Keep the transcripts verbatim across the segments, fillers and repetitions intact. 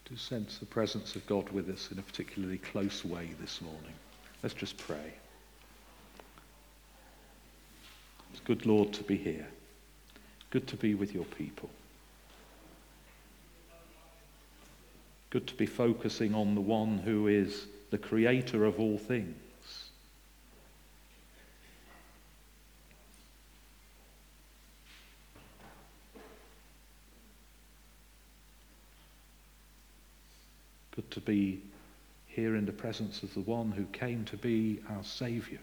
Do sense the presence of God with us in a particularly close way this morning. Let's just pray. It's good, Lord, to be here. Good to be with your people. Good to be focusing on the one who is the creator of all things. Good to be here in the presence of the one who came to be our Saviour.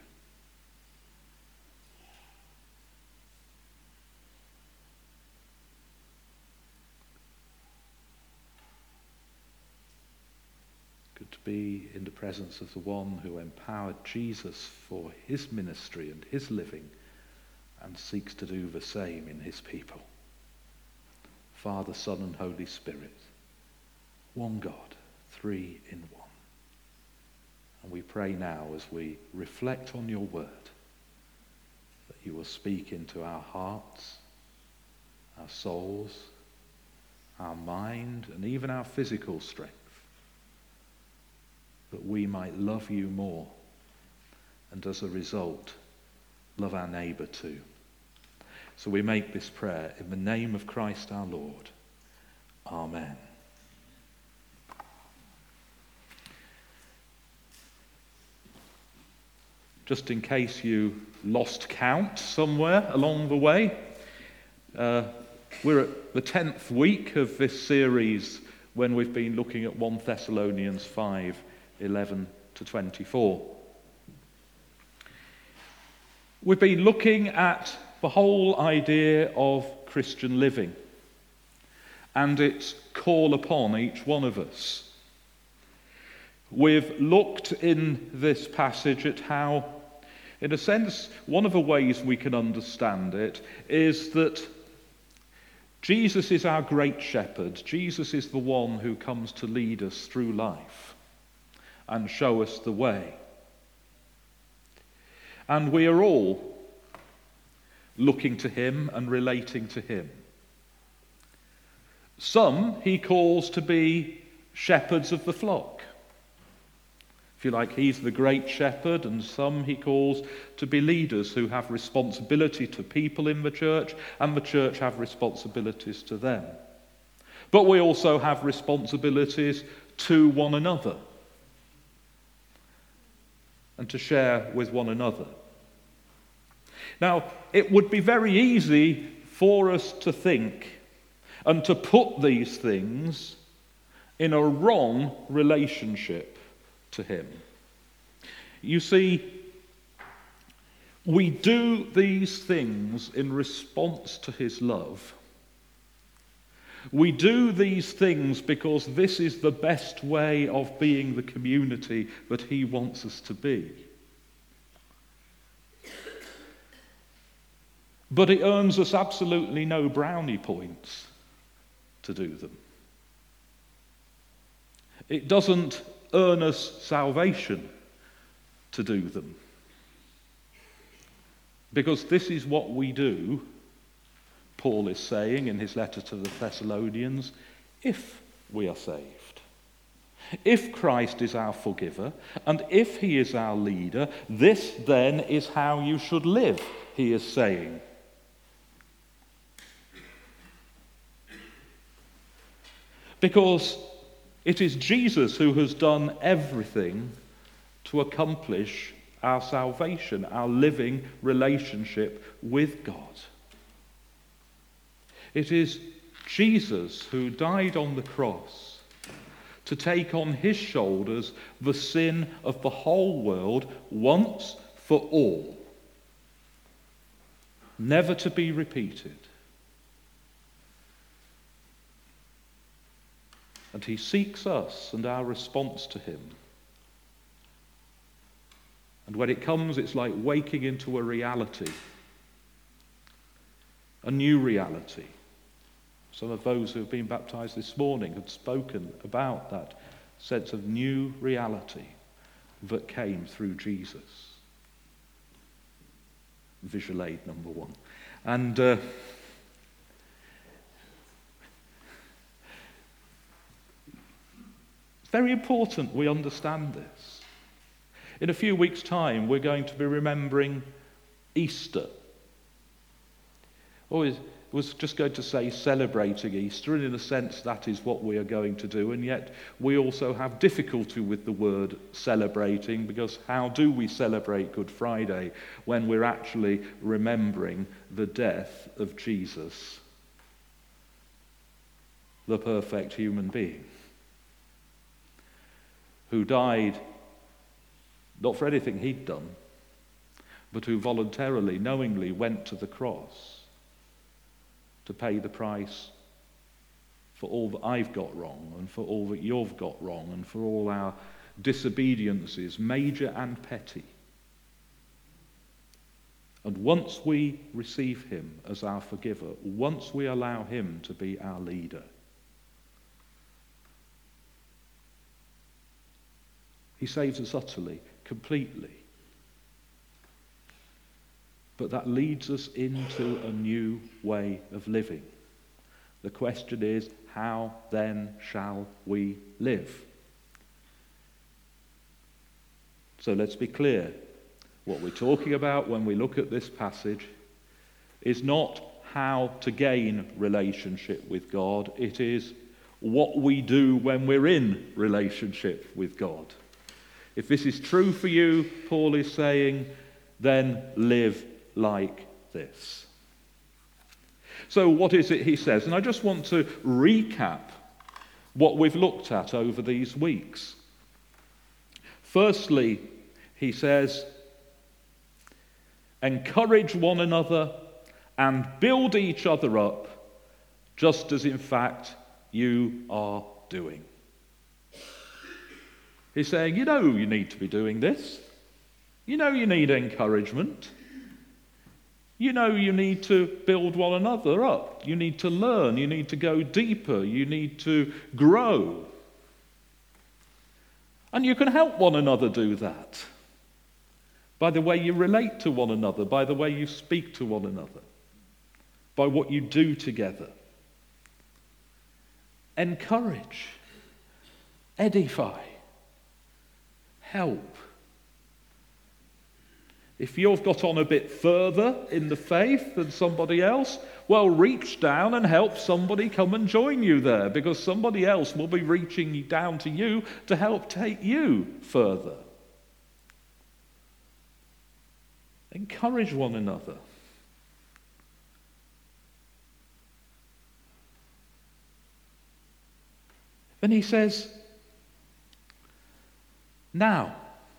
Good to be in the presence of the one who empowered Jesus for his ministry and his living and seeks to do the same in his people. Father, Son, and Holy Spirit, one God, three in one. And we pray now as we reflect on your word that you will speak into our hearts, our souls, our mind, and even our physical strength, that we might love you more and as a result love our neighbour too. So we make this prayer in the name of Christ our Lord. Amen. Just in case you lost count somewhere along the way, uh, we're at the tenth week of this series when we've been looking at First Thessalonians five, eleven to twenty-four. We've been looking at the whole idea of Christian living and its call upon each one of us. We've looked in this passage at how, in a sense, one of the ways we can understand it is that Jesus is our great shepherd. Jesus is the one who comes to lead us through life and show us the way. And we are all looking to him and relating to him. Some he calls to be shepherds of the flock. If you like, he's the great shepherd, and some he calls to be leaders who have responsibility to people in the church, and the church have responsibilities to them. But we also have responsibilities to one another and to share with one another. Now, it would be very easy for us to think and to put these things in a wrong relationship to him. You see, we do these things in response to his love. We do these things because this is the best way of being the community that he wants us to be. But it earns us absolutely no brownie points to do them. It doesn't earn us salvation to do them. Because this is what we do, Paul is saying in his letter to the Thessalonians, if we are saved. If Christ is our forgiver, and if he is our leader, this then is how you should live, he is saying. Because it is Jesus who has done everything to accomplish our salvation, our living relationship with God. It is Jesus who died on the cross to take on his shoulders the sin of the whole world once for all, never to be repeated. And he seeks us and our response to him. And when it comes, it's like waking into a reality, a new reality. Some of those who have been baptized this morning have spoken about that sense of new reality that came through Jesus. Visual aid number one. And uh, Very important we understand this. In a few weeks' time, we're going to be remembering Easter. Always was just going to say celebrating Easter, and in a sense that is what we are going to do, and yet we also have difficulty with the word celebrating, because how do we celebrate Good Friday when we're actually remembering the death of Jesus, the perfect human being, who died not for anything he'd done, but who voluntarily, knowingly went to the cross to pay the price for all that I've got wrong, and for all that you've got wrong, and for all our disobediences, major and petty. And once we receive him as our forgiver, once we allow him to be our leader, he saves us utterly, completely. But that leads us into a new way of living. The question is, how then shall we live? So let's be clear. What we're talking about when we look at this passage is not how to gain relationship with God. It is what we do when we're in relationship with God. If this is true for you, Paul is saying, then live like this. So what is it he says? And I just want to recap what we've looked at over these weeks. Firstly, he says, encourage one another and build each other up, just as in fact you are doing. He's saying, you know you need to be doing this. You know you need encouragement. You know you need to build one another up. You need to learn. You need to go deeper. You need to grow. And you can help one another do that by the way you relate to one another, by the way you speak to one another, by what you do together. Encourage, edify, help. If you've got on a bit further in the faith than somebody else, well, reach down and help somebody come and join you there, because somebody else will be reaching down to you to help take you further. Encourage one another. Then he says, now,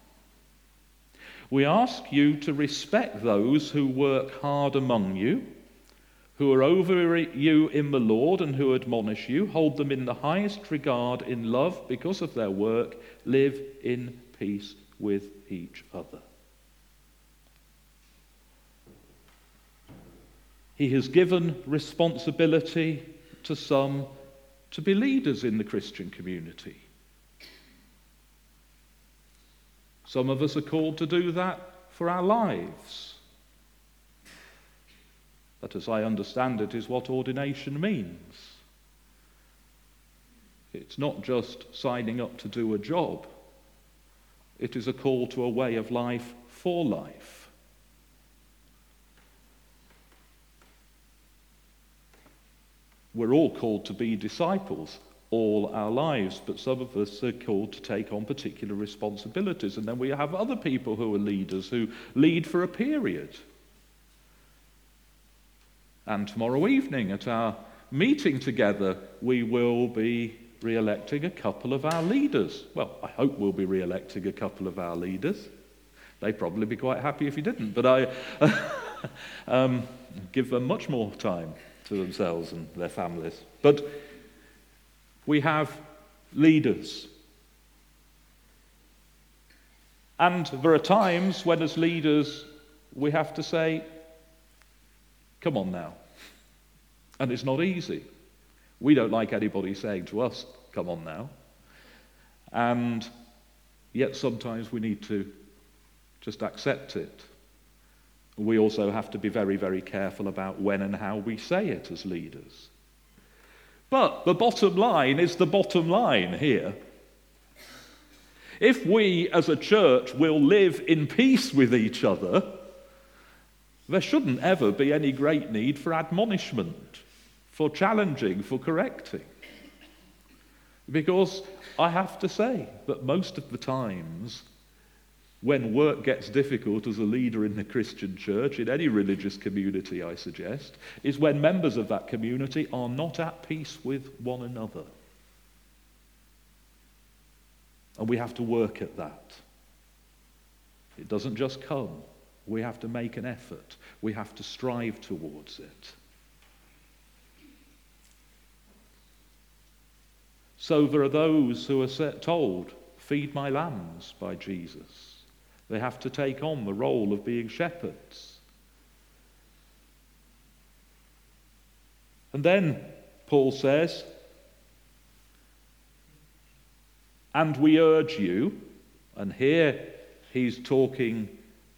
we ask you to respect those who work hard among you, who are over you in the Lord and who admonish you. Hold them in the highest regard in love because of their work. Live in peace with each other. He has given responsibility to some to be leaders in the Christian community. Some of us are called to do that for our lives. That, as I understand it, is what ordination means. It's not just signing up to do a job. It is a call to a way of life for life. We're all called to be disciples all our lives, but some of us are called to take on particular responsibilities, and then we have other people who are leaders who lead for a period. And tomorrow evening at our meeting together, we will be re-electing a couple of our leaders. Well, I hope we'll be re-electing a couple of our leaders. They'd probably be quite happy if you didn't, but I um, give them much more time to themselves and their families. But we have leaders. And there are times when as leaders we have to say, come on now. And it's not easy. We don't like anybody saying to us, come on now. And yet sometimes we need to just accept it. We also have to be very, very careful about when and how we say it as leaders. But the bottom line is the bottom line here. If we as a church will live in peace with each other, there shouldn't ever be any great need for admonishment, for challenging, for correcting. Because I have to say that most of the times when work gets difficult as a leader in the Christian church, in any religious community I suggest, is when members of that community are not at peace with one another. And we have to work at that. It doesn't just come. We have to make an effort. We have to strive towards it. So there are those who are set, told, feed my lambs by Jesus. They have to take on the role of being shepherds. And then Paul says, and we urge you, and here he's talking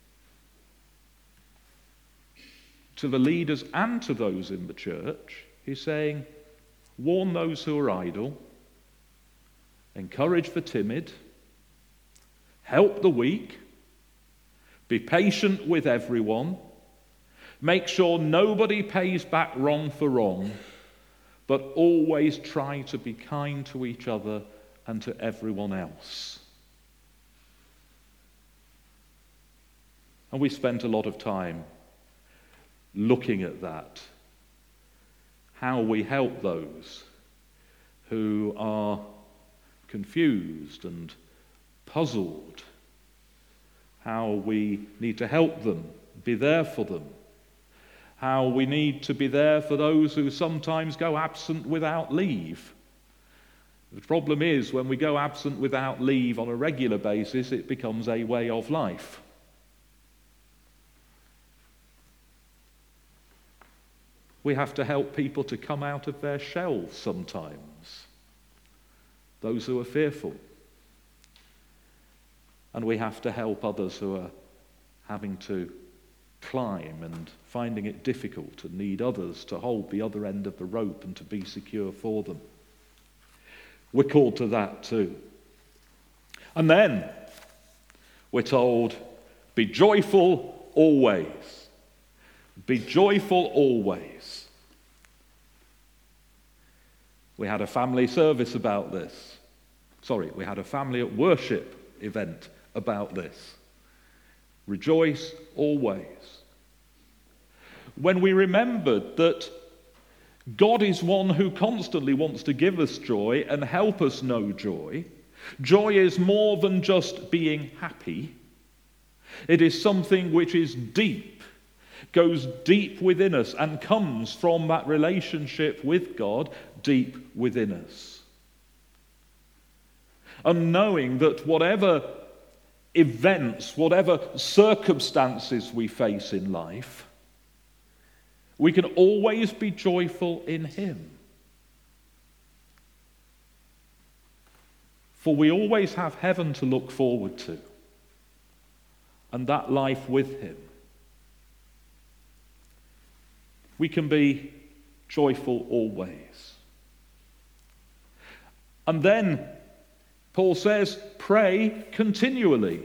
to the leaders and to those in the church. He's saying, warn those who are idle, encourage the timid, help the weak, be patient with everyone, make sure nobody pays back wrong for wrong, but always try to be kind to each other and to everyone else. And we spent a lot of time looking at that, how we help those who are confused and puzzled, how we need to help them, be there for them, how we need to be there for those who sometimes go absent without leave. The problem is, when we go absent without leave on a regular basis, it becomes a way of life. We have to help people to come out of their shells sometimes, those who are fearful. And we have to help others who are having to climb and finding it difficult and need others to hold the other end of the rope and to be secure for them. We're called to that too. And then we're told, be joyful always. Be joyful always. We had a family service about this. Sorry, we had a family at worship event about this. Rejoice always. When we remembered that God is one who constantly wants to give us joy and help us know joy. Joy is more than just being happy. It is something which is deep, goes deep within us and comes from that relationship with God deep within us. And knowing that whatever events, whatever circumstances we face in life, we can always be joyful in Him. For we always have heaven to look forward to, and that life with Him. We can be joyful always. And then Paul says, pray continually.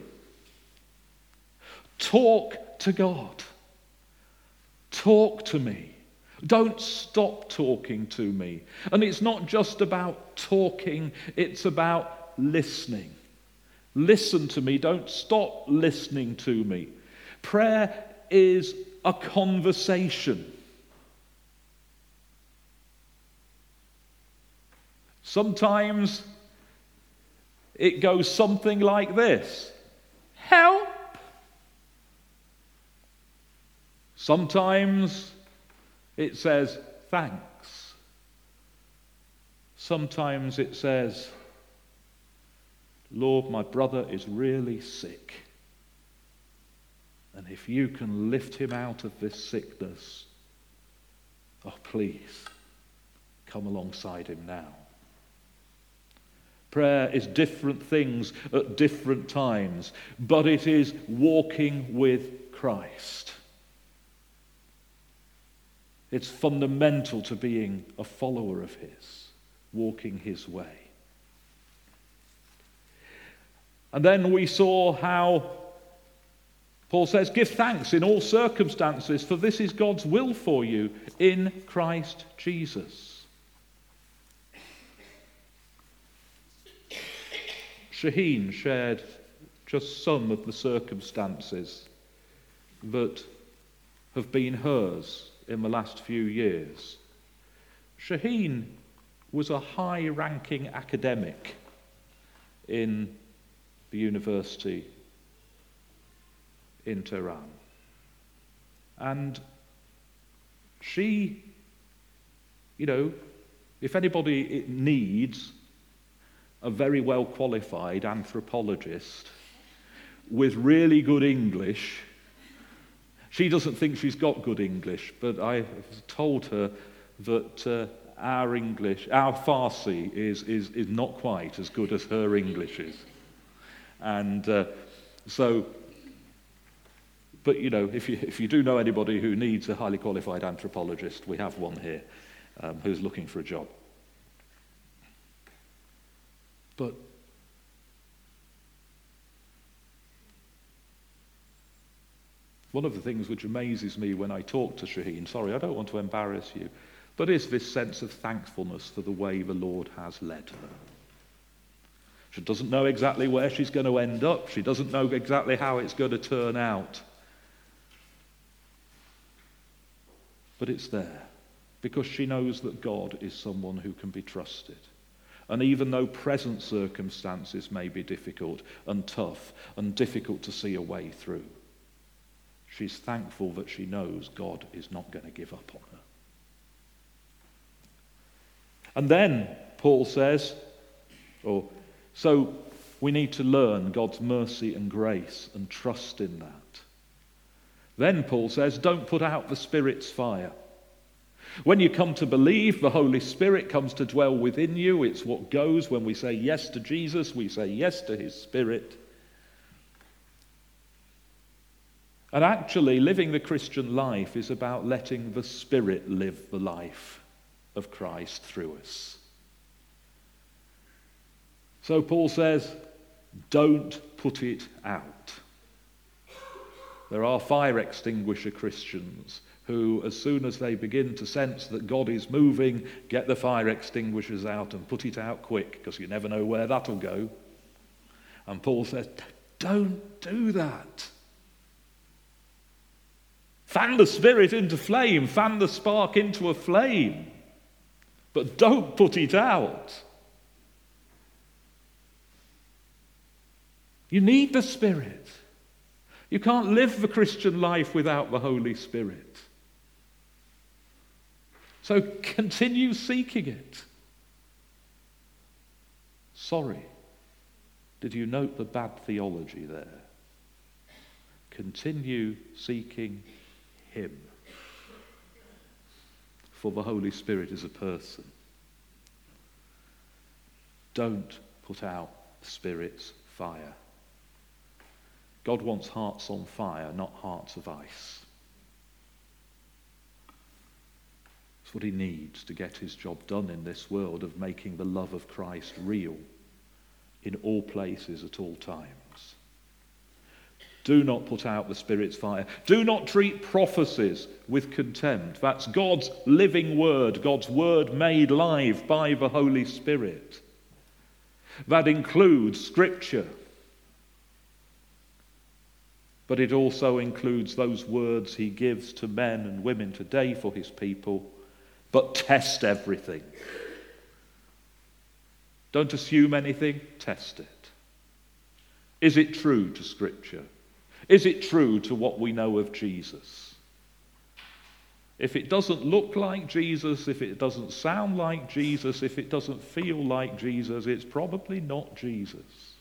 Talk to God. Talk to me. Don't stop talking to me. And it's not just about talking, it's about listening. Listen to me. Don't stop listening to me. Prayer is a conversation. Sometimes it goes something like this. Help! Sometimes it says, thanks. Sometimes it says, Lord, my brother is really sick. And if you can lift him out of this sickness, oh, please, come alongside him now. Prayer is different things at different times, but it is walking with Christ. It's fundamental to being a follower of His, walking His way. And then we saw how Paul says, give thanks in all circumstances, for this is God's will for you in Christ Jesus. Shaheen shared just some of the circumstances that have been hers in the last few years. Shaheen was a high-ranking academic in the university in Tehran. And she, you know, if anybody needs a very well-qualified anthropologist with really good English, she doesn't think she's got good English, but I told her that uh, our English, our Farsi is, is, is not quite as good as her English is. And uh, so, but you know, if you, if you do know anybody who needs a highly qualified anthropologist, we have one here um, who's looking for a job. But one of the things which amazes me when I talk to Shaheen, sorry, I don't want to embarrass you, but is this sense of thankfulness for the way the Lord has led her. She doesn't know exactly where she's going to end up. She doesn't know exactly how it's going to turn out. But it's there because she knows that God is someone who can be trusted. And even though present circumstances may be difficult and tough and difficult to see a way through, she's thankful that she knows God is not going to give up on her. And then Paul says, or so we need to learn God's mercy and grace and trust in that. Then Paul says, don't put out the Spirit's fire. When you come to believe, the Holy Spirit comes to dwell within you. It's what goes when we say yes to Jesus, we say yes to his Spirit. And actually, living the Christian life is about letting the Spirit live the life of Christ through us. So Paul says, don't put it out. There are fire extinguisher Christians who, as soon as they begin to sense that God is moving, get the fire extinguishers out and put it out quick, because you never know where that'll go. And Paul says, don't do that. Fan the Spirit into flame, fan the spark into a flame, but don't put it out. You need the Spirit. You can't live the Christian life without the Holy Spirit. So continue seeking it. Sorry, did you note the bad theology there? Continue seeking him. For the Holy Spirit is a person. Don't put out the Spirit's fire. God wants hearts on fire, not hearts of ice. It's what he needs to get his job done in this world of making the love of Christ real in all places at all times. Do not put out the Spirit's fire. Do not treat prophecies with contempt. That's God's living word, God's word made live by the Holy Spirit. That includes Scripture. But it also includes those words he gives to men and women today for his people. But test everything. Don't assume anything, test it. Is it true to Scripture? Is it true to what we know of Jesus? If it doesn't look like Jesus, if it doesn't sound like Jesus, if it doesn't feel like Jesus, it's probably not Jesus.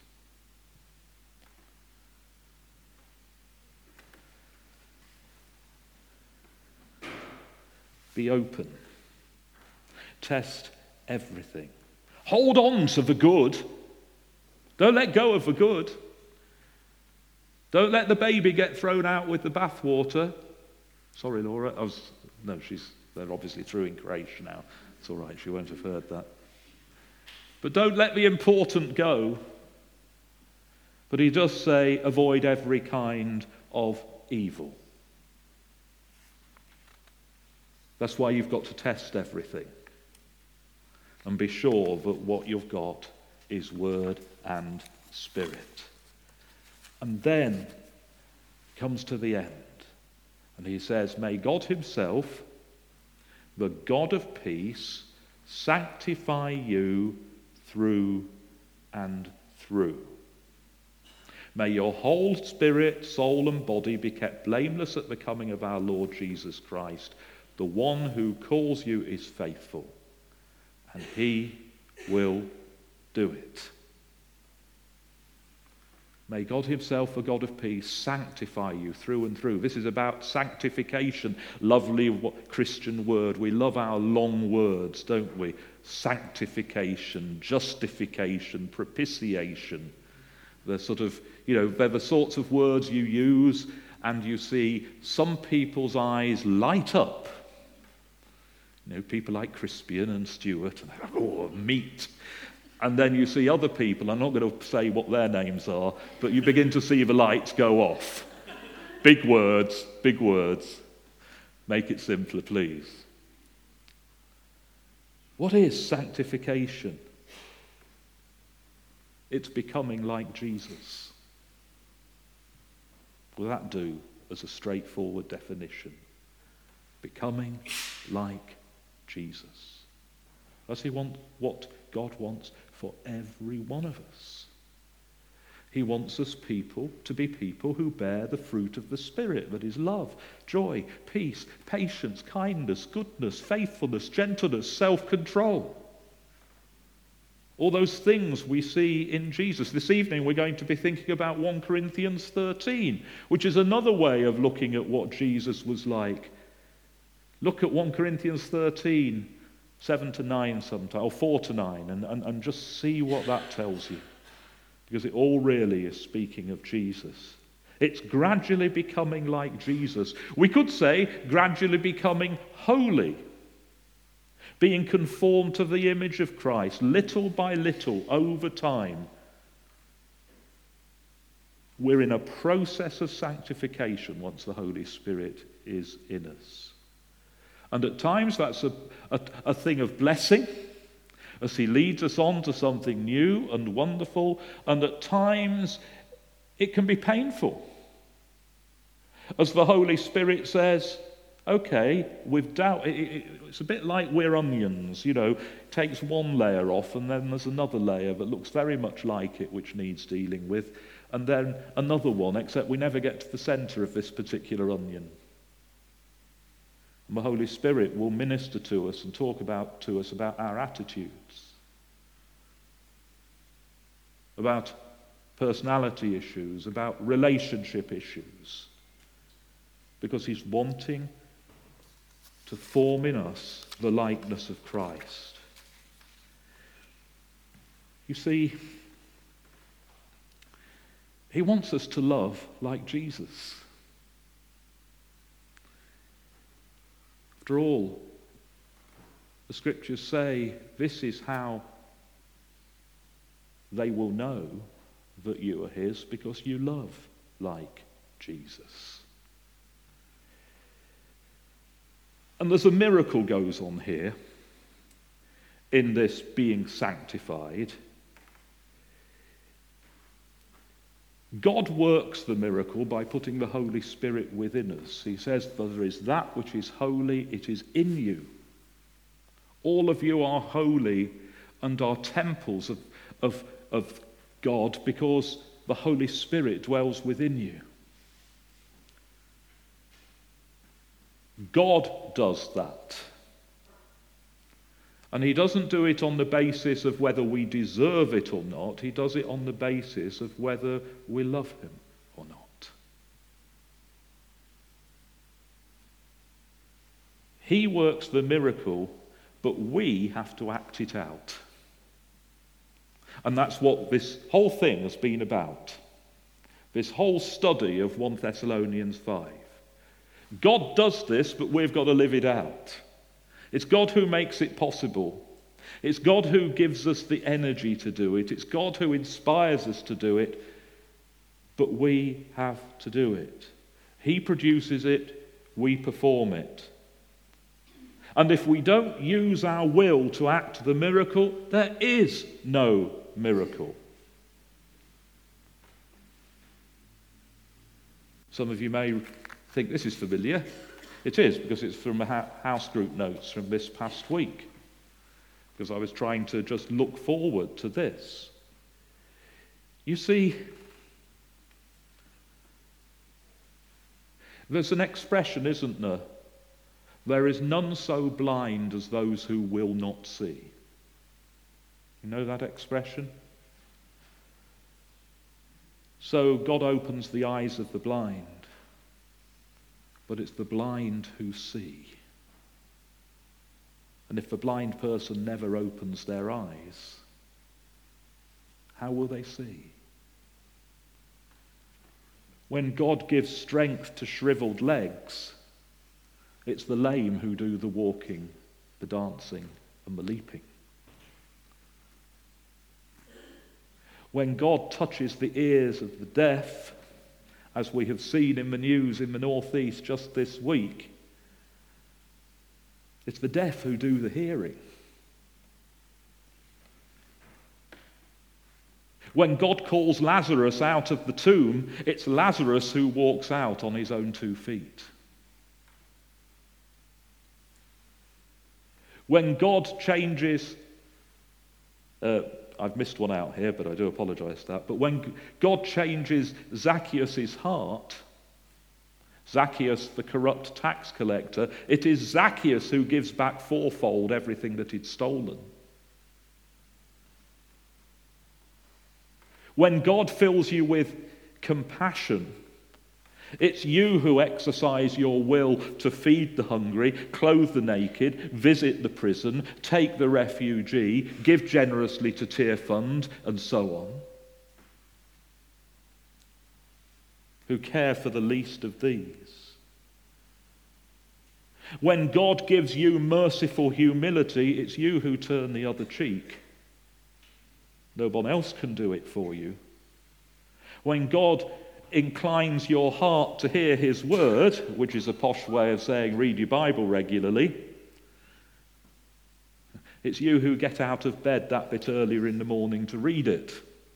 Be open. Test everything. Hold on to the good. Don't let go of the good. Don't let the baby get thrown out with the bathwater. Sorry, Laura. I was no, she's they're obviously through in creation now. It's all right, she won't have heard that. But don't let the important go. But he does say, avoid every kind of evil. That's why you've got to test everything and be sure that what you've got is word and spirit. And then comes to the end, and he says, may God himself, the God of peace, sanctify you through and through. May your whole spirit, soul, and body be kept blameless at the coming of our Lord Jesus Christ. The one who calls you is faithful, and he will do it. May God himself, the God of peace, sanctify you through and through. This is about sanctification. Lovely Christian word. We love our long words, don't we? Sanctification, justification, propitiation. They're sort of, you know, they're the sorts of words you use and you see some people's eyes light up. You know, people like Crispian and Stuart, and they're like, oh, meat. And then you see other people, I'm not going to say what their names are, but you begin to see the lights go off. Big words, big words. Make it simpler, please. What is sanctification? It's becoming like Jesus. Will that do as a straightforward definition? Becoming like Jesus. Does he want what God wants for every one of us? He wants us people to be people who bear the fruit of the Spirit, that is love, joy, peace, patience, kindness, goodness, faithfulness, gentleness, self-control. All those things we see in Jesus. This evening we're going to be thinking about First Corinthians thirteen, which is another way of looking at what Jesus was like. Look at First Corinthians thirteen, seven to nine sometimes, or four to nine, and, and, and just see what that tells you. Because it all really is speaking of Jesus. It's gradually becoming like Jesus. We could say gradually becoming holy. Being conformed to the image of Christ, little by little, over time. We're in a process of sanctification once the Holy Spirit is in us. And at times that's a, a, a thing of blessing, as he leads us on to something new and wonderful, and at times it can be painful. As the Holy Spirit says, okay, with doubt, it, it, it's a bit like we're onions, you know, takes one layer off and then there's another layer that looks very much like it which needs dealing with, and then another one, except we never get to the center of this particular onion. And the Holy Spirit will minister to us and talk about to us about our attitudes, about personality issues, about relationship issues, because he's wanting to form in us the likeness of Christ. You see, he wants us to love like Jesus. After all, the scriptures say this is how they will know that you are his, because you love like Jesus. And there's a miracle goes on here in this being sanctified. God works the miracle by putting the Holy Spirit within us. He says, there is that which is holy, it is in you. All of you are holy and are temples of, of, of God because the Holy Spirit dwells within you. God does that. And he doesn't do it on the basis of whether we deserve it or not. He does it on the basis of whether we love him or not. He works the miracle, but we have to act it out. And that's what this whole thing has been about. This whole study of First Thessalonians five. God does this, but we've got to live it out. It's God who makes it possible. It's God who gives us the energy to do it. It's God who inspires us to do it. but we have to do it. He produces it, we perform it. And if we don't use our will to act the miracle, there is no miracle. Some of you may think this is familiar. It is, because it's from house group notes from this past week. Because I was trying to just look forward to this. You see, there's an expression, isn't there? There is none so blind as those who will not see. You know that expression? So God opens the eyes of the blind, but it's the blind who see. And if the blind person never opens their eyes, how will they see? When God gives strength to shriveled legs, it's the lame who do the walking, the dancing, and the leaping. When God touches the ears of the deaf, as we have seen in the news in the northeast just this week, it's the deaf who do the hearing. When God calls Lazarus out of the tomb, it's Lazarus who walks out on his own two feet. When God changes, uh, I've missed one out here, but I do apologize for that. But when God changes Zacchaeus' heart, Zacchaeus, the corrupt tax collector, it is Zacchaeus who gives back fourfold everything that he'd stolen. When God fills you with compassion, it's you who exercise your will to feed the hungry, clothe the naked, visit the prison, take the refugee, give generously to Tear Fund, and so on. Who care for the least of these. When God gives you merciful humility, it's you who turn the other cheek. No one else can do it for you. When God inclines your heart to hear his word, which is a posh way of saying read your Bible regularly, it's you who get out of bed that bit earlier in the morning to read it.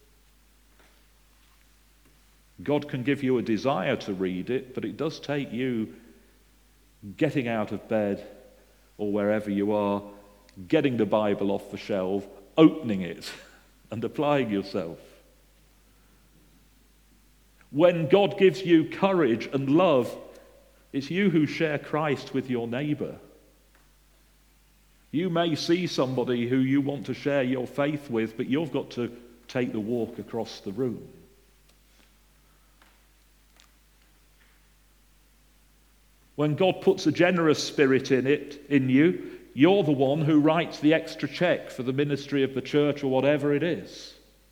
God can give you a desire to read it, but it does take you getting out of bed or wherever you are, getting the Bible off the shelf, opening it, and applying yourself. When God gives you courage and love, it's you who share Christ with your neighbour. You may see somebody who you want to share your faith with, but you've got to take the walk across the room. When God puts a generous spirit in it, in you, you're the one who writes the extra cheque for the ministry of the church or whatever it is.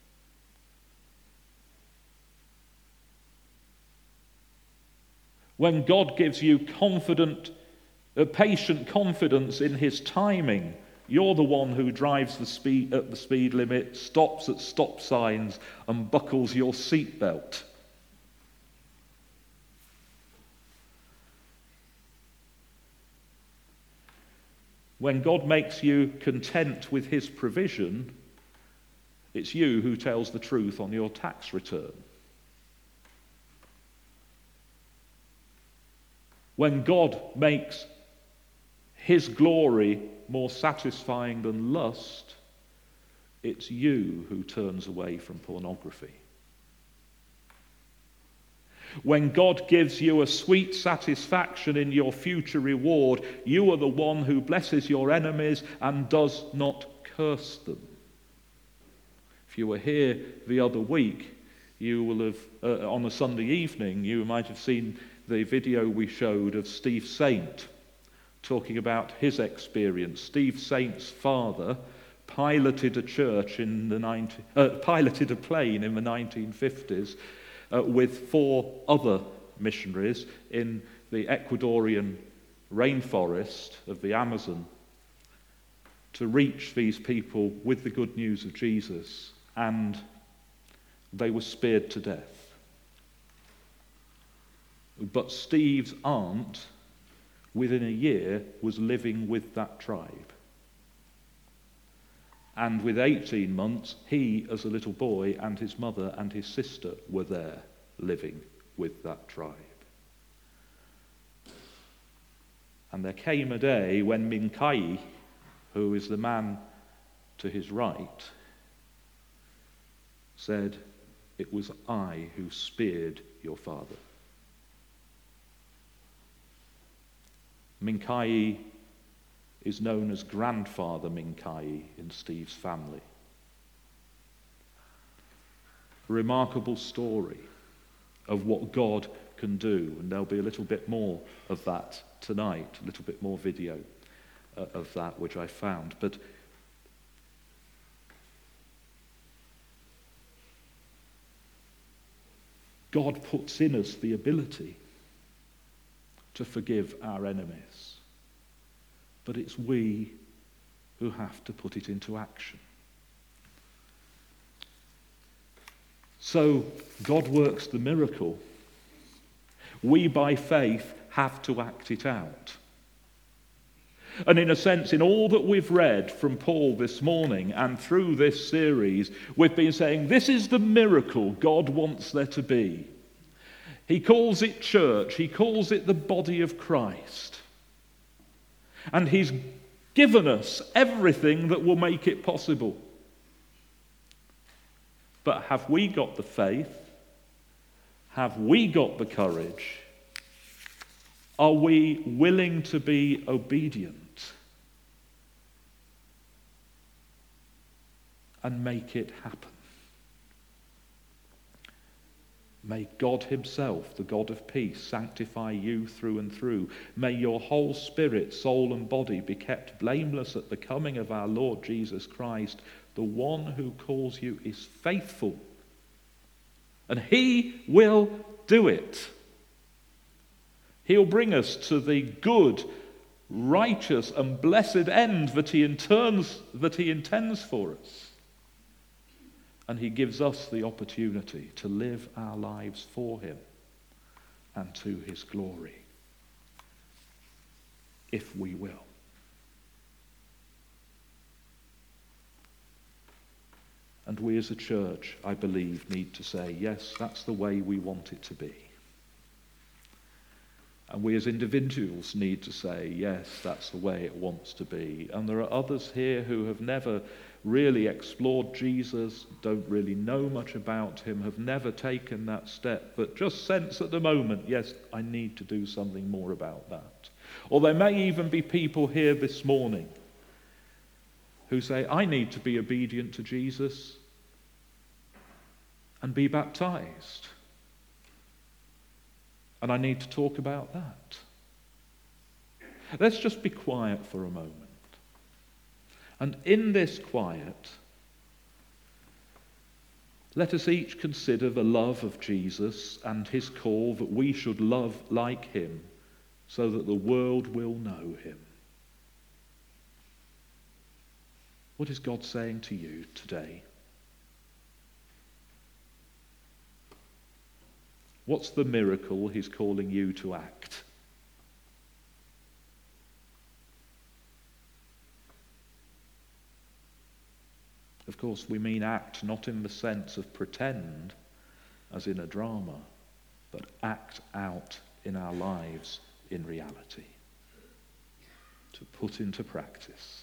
When God gives you confident, uh, patient confidence in his timing, you're the one who drives the speed at the speed limit, stops at stop signs, and buckles your seatbelt. When God makes you content with his provision, it's you who tells the truth on your tax return. When God makes his glory more satisfying than lust, it's you who turns away from pornography. When God gives you a sweet satisfaction in your future reward, you are the one who blesses your enemies and does not curse them. If you were here the other week, you will have, uh, on a Sunday evening, you might have seen the video we showed of Steve Saint talking about his experience. Steve Saint's father piloted a church in the nineteen, uh, piloted a plane in the nineteen fifties uh, with four other missionaries in the Ecuadorian rainforest of the Amazon to reach these people with the good news of Jesus, and they were speared to death. But Steve's aunt, within a year, was living with that tribe. And with eighteen months, he, as a little boy, and his mother and his sister were there, living with that tribe. And there came a day when Mincaye, who is the man to his right, said, "It was I who speared your father." Mincaye is known as Grandfather Mincaye in Steve's family. A remarkable story of what God can do, and there'll be a little bit more of that tonight, a little bit more video uh, of that which I found. But God puts in us the ability to forgive our enemies. But it's we who have to put it into action. So God works the miracle. We, by faith, have to act it out. And in a sense, in all that we've read from Paul this morning and through this series, we've been saying this is the miracle God wants there to be. He calls it church. He calls it the body of Christ. And he's given us everything that will make it possible. But have we got the faith? Have we got the courage? Are we willing to be obedient and make it happen? May God himself, the God of peace, sanctify you through and through. May your whole spirit, soul and body be kept blameless at the coming of our Lord Jesus Christ. The one who calls you is faithful, and he will do it. He'll bring us to the good, righteous and blessed end that he intends, that he intends for us. And he gives us the opportunity to live our lives for him and to his glory, if we will. And we as a church, I believe, need to say, yes, that's the way we want it to be. And we as individuals need to say, yes, that's the way it wants to be. And there are others here who have never really explored Jesus, don't really know much about him, have never taken that step, but just sense at the moment, yes, I need to do something more about that. Or there may even be people here this morning who say, I need to be obedient to Jesus and be baptized. And I need to talk about that. Let's just be quiet for a moment. And in this quiet, let us each consider the love of Jesus and his call that we should love like him so that the world will know him. What is God saying to you today? What's the miracle he's calling you to act? Of course, we mean act not in the sense of pretend, as in a drama, but act out in our lives in reality. To put into practice.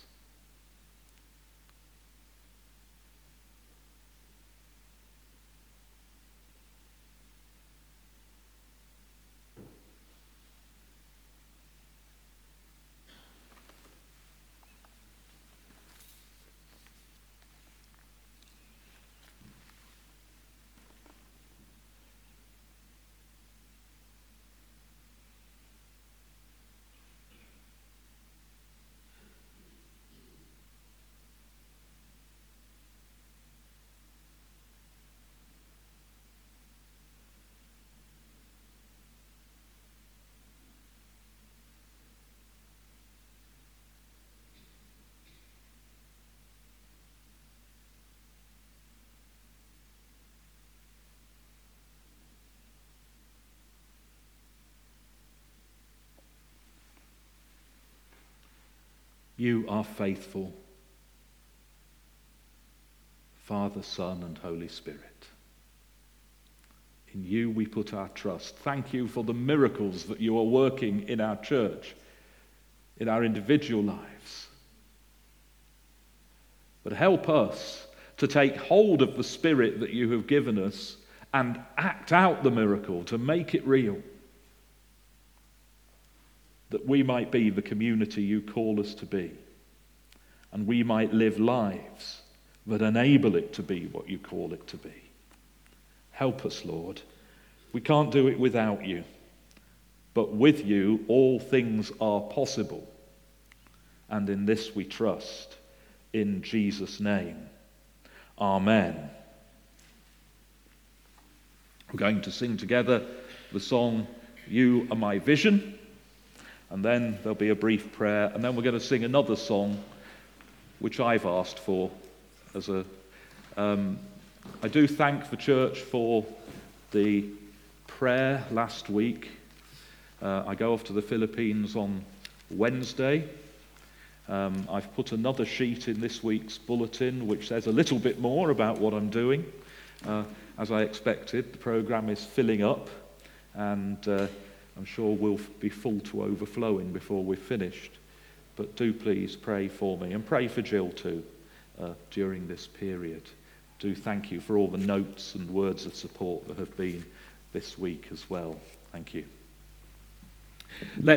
You are faithful. Father, Son, and Holy Spirit. In you we put our trust. Thank you for the miracles that you are working in our church, in our individual lives. But help us to take hold of the Spirit that you have given us and act out the miracle to make it real, that we might be the community you call us to be, and we might live lives that enable it to be what you call it to be. Help us, Lord. We can't do it without you, but with you all things are possible, and in this we trust. In Jesus' name, amen. We're going to sing together the song, You Are My Vision, and then there'll be a brief prayer, and then we're going to sing another song, which I've asked for as a... Um, I do thank the church for the prayer last week. Uh, I go off to the Philippines on Wednesday. Um, I've put another sheet in this week's bulletin which says a little bit more about what I'm doing. Uh, as I expected, the programme is filling up, and uh, I'm sure we'll be full to overflowing before we're finished. But do please pray for me, and pray for Jill too uh, during this period. Do thank you for all the notes and words of support that have been this week as well. Thank you. Let